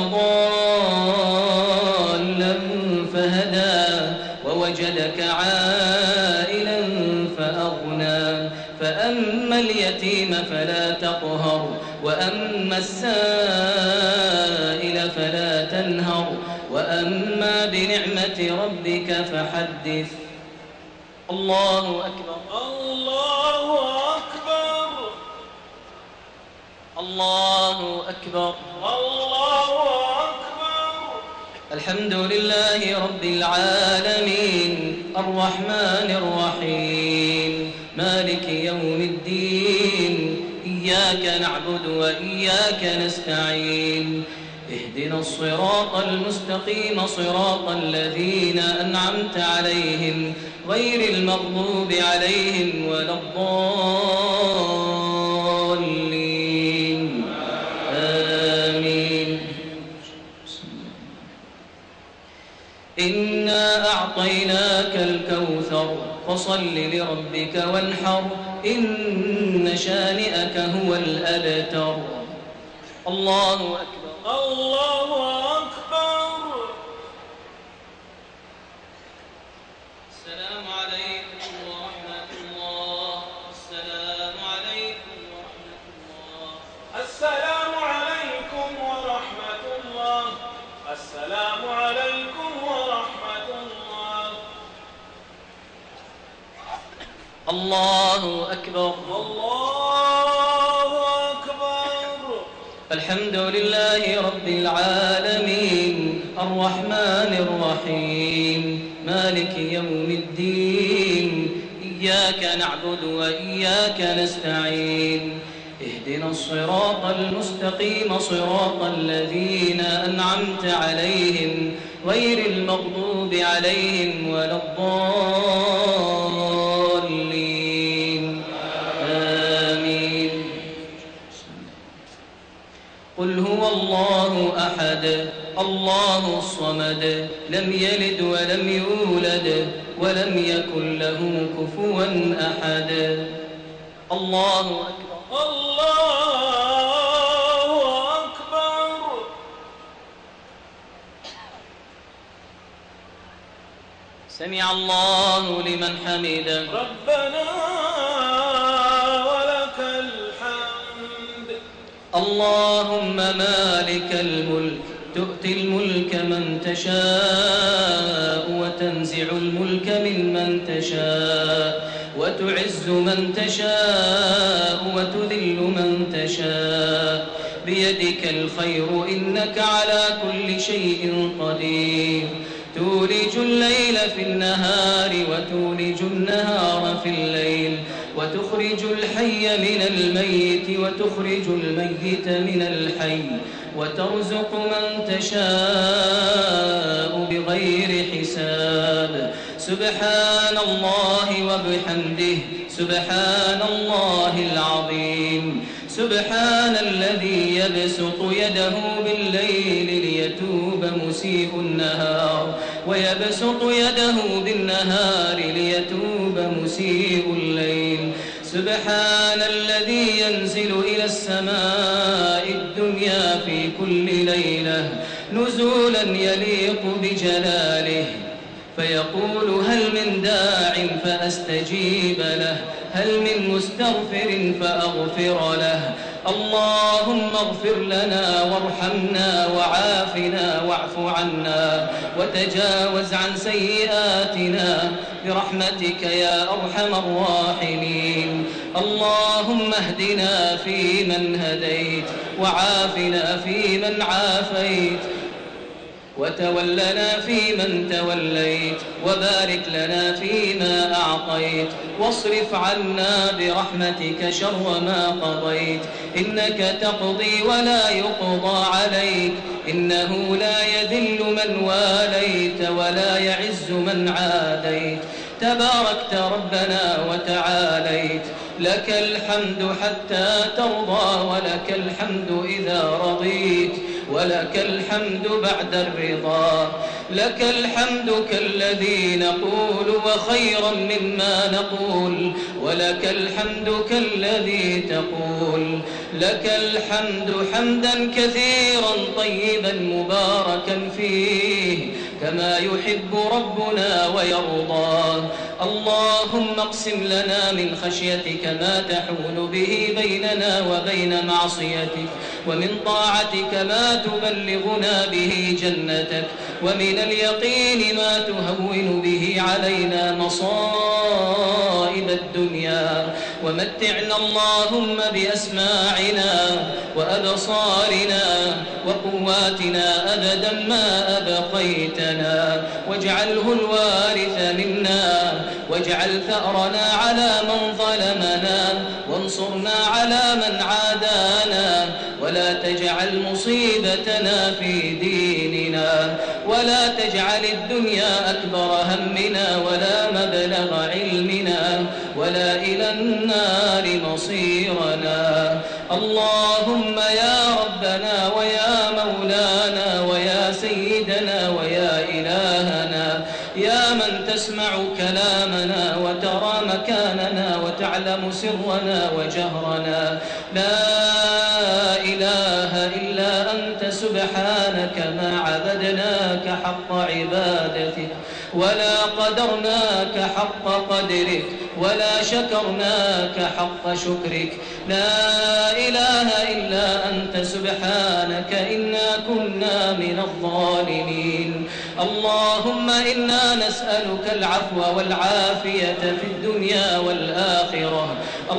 ضالا فهدى ووجدك عائلا فأغنى فأما اليتيم فلا تقهر وأما السائل فلا تنهر وأما بنعمة ربك فحدث. الله أكبر. الله أكبر. الله أكبر. الله أكبر. الحمد لله رب العالمين الرحمن الرحيم مالك يوم الدين إياك نعبد وإياك نستعين اهدنا الصراط المستقيم صراط الذين أنعمت عليهم غير المغضوب عليهم ولا الضالين آمين. إنا أعطيناك الكوثر فصل لربك وانحر إن شانئك هو الأبتر. الله أكبر. الله أكبر. الله أكبر.
الله أكبر.
الحمد لله رب العالمين الرحمن الرحيم مالك يوم الدين إياك نعبد وإياك نستعين اهدنا الصراط المستقيم صراط الذين أنعمت عليهم غير المغضوب عليهم ولا الضالين آمين. قل هو الله أحد الله الصمد لم يلد ولم يولد ولم يكن له كفوا أحد. الله أكبر.
الله أكبر.
سمع الله لمن حمده.
ربنا ولك الحمد.
اللهم مالك الملك تؤتي الملك من تشاء وتنزع الملك ممن تشاء وتعز من تشاء وتذل من تشاء بيدك الخير إنك على كل شيء قدير. تولج الليل في النهار وتولج النهار في الليل وتخرج الحي من الميت وتخرج الميت من الحي وترزق من تشاء بغير حساب. سبحان الله وبحمده سبحان الله العظيم. سبحان الذي يبسط يده بالليل ليتوب مسيء النهار ويبسط يده بالنهار ليتوب مسيء الليل. سبحان الذي ينزل إلى السماء الدنيا في كل ليلة نزولا يليق بجلاله فيقول هل من داع فأستجيب له هل من مستغفر فأغفر له. اللهم اغفر لنا وارحمنا وعافنا واعف عنا وتجاوز عن سيئاتنا برحمتك يا أرحم الراحمين. اللهم اهدنا فيمن هديت وعافنا فيمن عافيت وتولنا فيمن توليت وبارك لنا فيما أعطيت واصرف عنا برحمتك شر ما قضيت إنك تقضي ولا يقضى عليك إنه لا يذل من واليت ولا يعز من عاديت تباركت ربنا وتعاليت. لك الحمد حتى ترضى ولك الحمد إذا رضيت ولك الحمد بعد الرضا. لك الحمد كالذي نقول وخيرا مما نقول ولك الحمد كالذي تقول. لك الحمد حمدا كثيرا طيبا مباركا فيه كما يحب ربنا ويرضى. اللهم اقسم لنا من خشيتك ما تحول به بيننا وبين معصيتك ومن طاعتك ما تبلغنا به جنتك ومن اليقين ما تهون به علينا مصائب الدنيا ومتعنا اللهم بأسماعنا وأبصارنا وقواتنا أبدا ما أبقيتنا واجعله الوارث منا واجعل ثأرنا على من ظلمنا وانصرنا على من عادانا ولا تجعل مصيبتنا في ديننا ولا تجعل الدنيا أكبر همنا ولا مبلغ علمنا ولا إلى النار مصيرنا. اللهم يا ربنا ويا مولانا ويا سيدنا ويا إلهنا يا من تسمع كلامنا وترى مكاننا وتعلم سرنا وجهرنا لا إله إلا أنت سبحانك ما عبدناك حق عبادتك ولا قدرناك حق قدرك ولا شكرناك حق شكرك. لا إله إلا أنت سبحانك إنا كنا من الظالمين. اللهم إنا نسألك العفو والعافية في الدنيا والآخرة.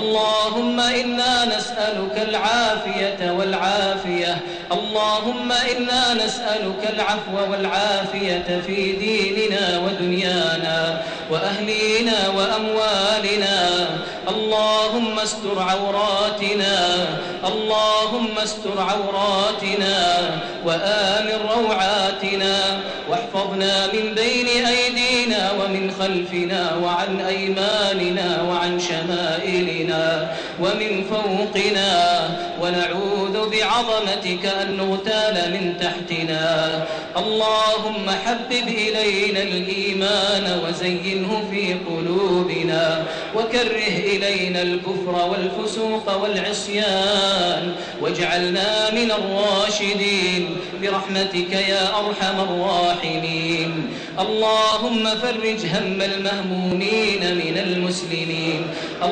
اللهم إنا نسألك العافية والعافية. اللهم إنا نسألك العفو والعافية في ديننا ودنيانا وأهلينا وأموالنا. اللهم استر عوراتنا. اللهم استر عوراتنا وآمن روعاتنا، واحفظنا من بين أيدينا ومن خلفنا وعن أيماننا وعن شمائلنا ومن فوقنا، ونعوذ بعظمتك أن نغتال من تحتنا. اللهم حبب إلينا الإيمان وزينه في قلوبنا، وكره إلينا الكفر والفسوق والعصيان، واجعلنا من الراشدين برحمتك يا أرحم الراحمين. اللهم فرج هم المهمومين من المسلمين.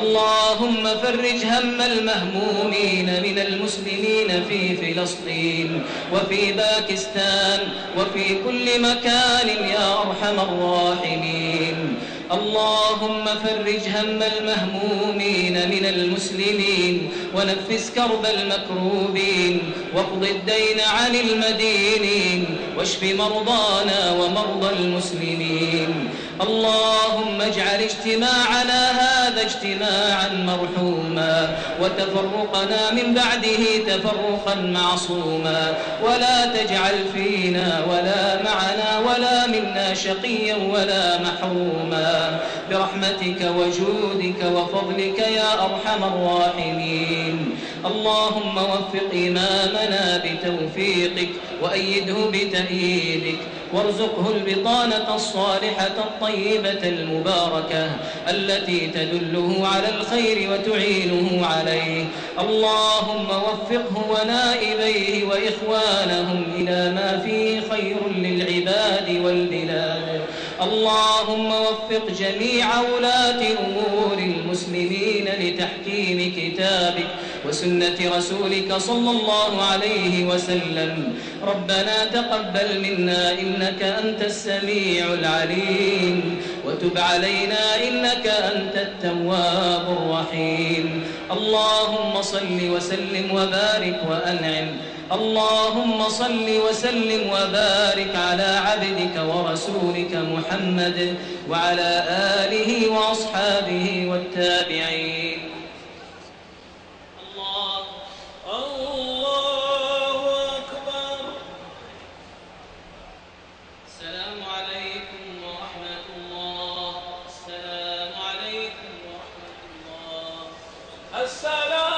اللهم فرج هم المهمومين من المسلمين في فلسطين وفي باكستان وفي كل مكان يا أرحم الراحمين. اللهم فرج هم المهمومين من المسلمين، ونفس كرب المكروبين، واقض الدين عن المدينين، واشف مرضانا ومرضى المسلمين. اللهم اجعل اجتماعنا هذا اجتماعا مرحوما، وتفرقنا من بعده تفرقا معصوما، ولا تجعل فينا ولا معنا ولا منا شقيا ولا محروما، برحمتك وجودك وفضلك يا أرحم الراحمين. اللهم وفق إمامنا بتوفيقك، وأيده بتأييدك، وارزقه البطانة الصالحة الطيبة المباركة التي تدله على الخير وتعينه عليه. اللهم وفقه ونائبيه وإخوانهم إلى ما فيه خير للعباد والبلاد. اللهم وفق جميع ولاة أمور المسلمين لتحكيم كتابك وسنة رسولك صلى الله عليه وسلم. ربنا تقبل منا إنك أنت السميع العليم، وتب علينا إنك أنت التواب الرحيم. اللهم صل وسلم وبارك وأنعم. اللهم صل وسلم وبارك على عبدك ورسولك محمد وعلى آله وأصحابه والتابعين.
الله أكبر.
السلام عليكم ورحمة الله. السلام عليكم ورحمة الله.
السلام